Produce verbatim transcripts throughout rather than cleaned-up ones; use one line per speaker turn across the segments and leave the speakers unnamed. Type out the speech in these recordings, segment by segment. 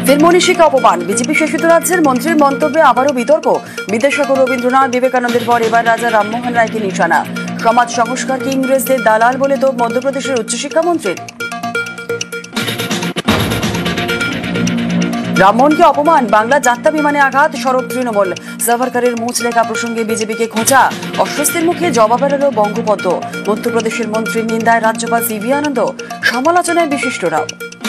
ফিল্মনীষীকে অপমান, বিজেপি শাসিত রাজ্যের মন্ত্রীর মন্তব্যে আবারও বিতর্ক। বিদ্যাসাগর রবীন্দ্রনাথ বিবেকানন্দের পর এবার রাজা রামমোহন রায়কে নিশানা। সমাজ সংস্কারকে ইংরেজদের দালাল বলে তো মধ্যপ্রদেশের উচ্চশিক্ষামন্ত্রীর। রামমোহনকে অপমান, বাংলা যাত্রা বিমানে আঘাত, সরব তৃণমূল। সাভারকারের মুচলেখা প্রসঙ্গে বিজেপিকে খোঁচা, অস্বস্তির মুখে জবাব এড়ালো বঙ্গপদ্ম। মধ্যপ্রদেশের মন্ত্রীর নিন্দায় রাজ্যপাল সিভি আনন্দ, সমালোচনায় বিশিষ্টরাও।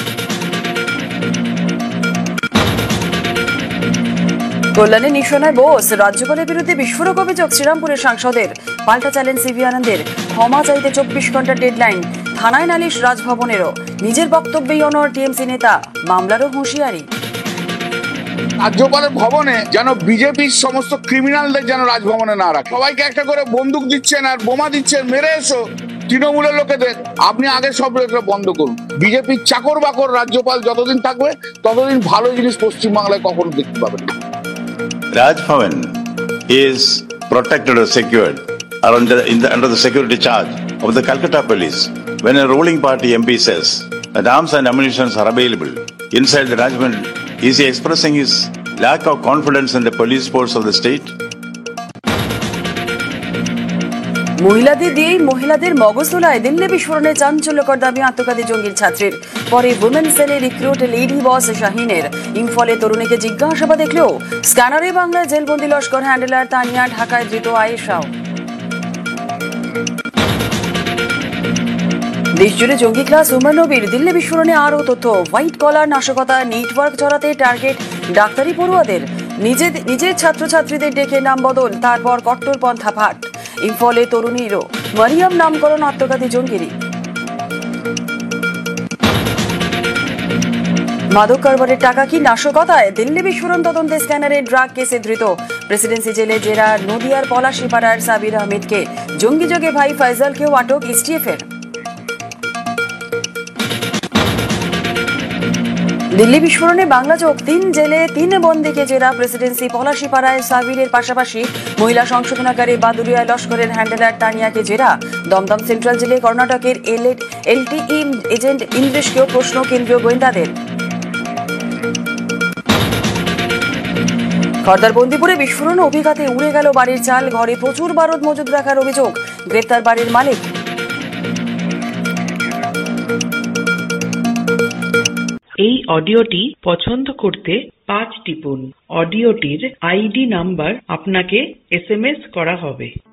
কল্যাণে নিশানায় বোস, রাজ্যপালের বিরুদ্ধে বিস্ফোরক অভিযোগ শ্রীরামপুরের সাংসদের। পাল্টা চ্যালেঞ্জ সিভি আনন্দের, ক্ষমা চাইতে চব্বিশ ঘন্টার ডেডলাইন। থানায় নালিশ রাজভবনেরও। নিজের বক্তব্যেই অনড় টিএমসি নেতা, মামলারও হুঁশিয়ারি।
রাজ্যপালের ভবনে যেন বিজেপির সমস্ত ক্রিমিনালদের যেন রাজভবনে না রাখে। সবাইকে একটা করে বন্দুক দিচ্ছেন আর বোমা দিচ্ছেন, মেরে এসো তৃণমূলের লোকেদের। আপনি আগে সব বন্ধ করুন। বিজেপির চাকর বাকর রাজ্যপাল যতদিন থাকবে ততদিন ভালো জিনিস পশ্চিমবাংলায় কখনো দেখতে পাবেন না।
Raj Bhavan is protected or secured or under, in the, under the security charge of the Calcutta police. When a ruling party M P says that arms and ammunition are available inside the Raj Bhavan, is he expressing his lack of confidence in the police force of the state?
মহিলাদের দিয়েই মহিলাদের মগজ তোলায় দিল্লি বিস্ফোরণে চাঞ্চল্যকর দাবি আত্মঘাতী জঙ্গির ছাত্রীর। পরে উইমেন সেলে রিক্রুট লেডি বস শাহিনের। ইম্ফলে তরুণীকে জিজ্ঞাসাবাদ দেখলেও স্ক্যানারে বাংলায় জেলবন্দি লস্কর হ্যান্ডেলার তানিয়া, ঢাকায় ধৃত আয়েশাও। দেশজুড়ে জঙ্গি ক্লাস উমর নবীর, দিল্লি বিস্ফোরণে আরও তথ্য। হোয়াইট কলার নাশকতা, নেটওয়ার্ক চড়াতে টার্গেট ডাক্তারি পড়ুয়াদের। নিজের নিজের ছাত্রছাত্রীদের ডেকে নাম বদল, তারপর কট্টরপন্থা ভাট। ইম্ফলে তরুণীরও মারিয়াম নামকরণ আত্মঘাতী জঙ্গিনী। মাদক কারবারের টাকা কি নাশকতায়? দিল্লি বিস্ফোরণ তদন্তে স্ক্যানারের ড্রাগ কেসে ধৃত। প্রেসিডেন্সি জেলে জেরা নদিয়ার পলাশিপাড়ার সাবির আহমেদকে। জঙ্গিযোগে ভাই ফয়সালকেও আটক এসটিএফের। দিল্লি বিস্ফোরণে বাংলা চোখ, তিন জেলে তিন বন্দীকে জেরা। প্রেসিডেন্সি পলাশিপাড়ায় সাবিরের পাশাপাশি মহিলা সংশোধনাগারে বাদুরিয়ায় লস্করের হ্যান্ডেলার তানিয়াকে জেরা। দমদম সেন্ট্রাল জেলে কর্ণাটকের এলটিই এজেন্ট ইন্দ্রেশকেও প্রশ্ন কেন্দ্রীয় গোয়েন্দাদের। খর্দার বন্দিপুরে বিস্ফোরণ, অভিঘাতে উড়ে গেল বাড়ির চাল। ঘরে প্রচুর বারুদ মজুদ রাখার অভিযোগ। গ্রেপ্তার বাড়ির মালিক।
এই অডিওটি পছন্দ করতে পাঁচ টিপুন। অডিওটির আইডি নাম্বার আপনাকে এসএমএস করা হবে।